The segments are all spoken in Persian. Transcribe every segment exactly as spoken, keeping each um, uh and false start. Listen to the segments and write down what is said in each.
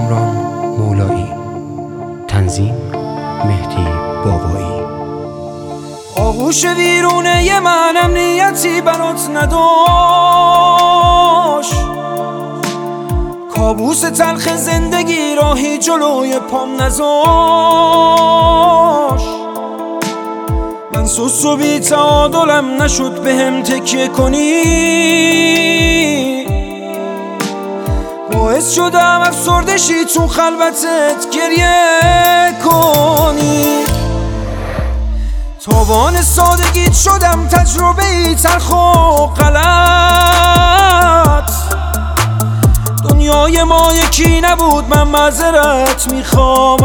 کامران مولایی. تنظیم مهدی بابایی. آغوش ویرونه من امنیتی برات نداشت، کابوس تلخ زندگی راهی جلوی پام نذاشت. من سوس و بی تعادلم نشد بهم تکیه کنی، باعث شدم افسردشی تو خلوتت گریه کنی. تاوان سادگیت شدم تجربه ای تلخ و غلط. دنیای ما یکی نبود، من معذرت میخوام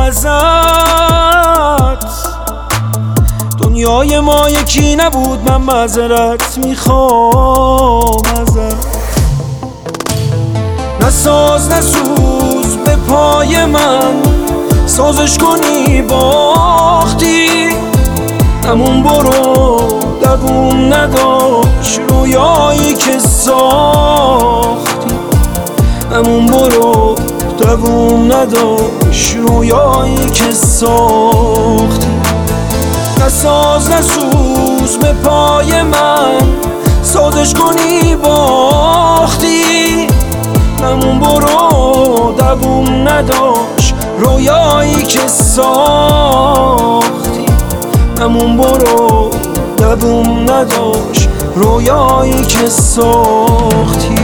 ازت. دنیای ما یکی نبود، من معذرت میخوام ازت. نساز نسوز به پای من، سازش کنی باختی. همون برو دووم نداشت رویایی که ساختی. همون برو دووم نداشت رویایی که ساختی. نساز نسوز به پای من، سازش کنی باختی. همون برو دووم نداشت رویایی که ساختی. همون برو دووم نداشت رویایی که ساختی.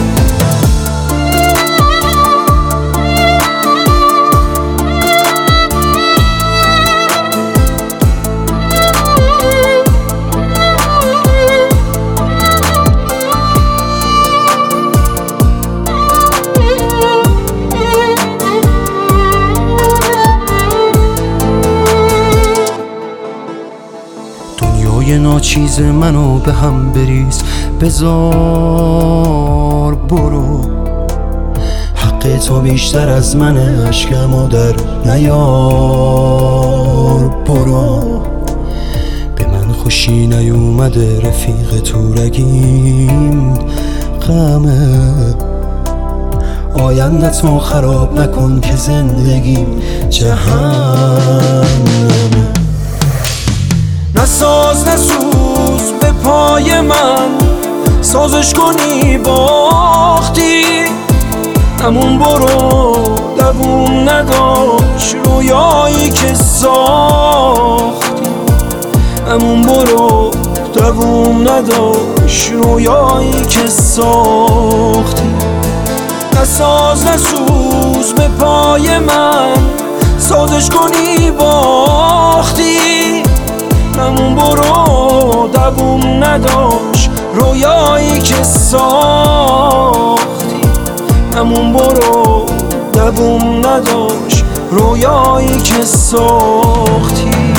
یه ناچیز منو به هم بریز، بذار برو. حق تو بیشتر از منه، عشقمو در نیار برو. به من خوشی نیومده رفیق تو رگیم غمه. آیندت رو خراب نکن که زندگیم جهنمه. نساز نسوز به پای من، سازش کنی باختی. همون برو دووم نداشت رویایی که ساختی. همون برو دووم نداشت رویایی که ساختی. نساز نسوز به پای من، سازش کنی باختی. همون برو دووم نداشت رویایی که ساختی. همون برو دووم نداشت رویایی که ساختی.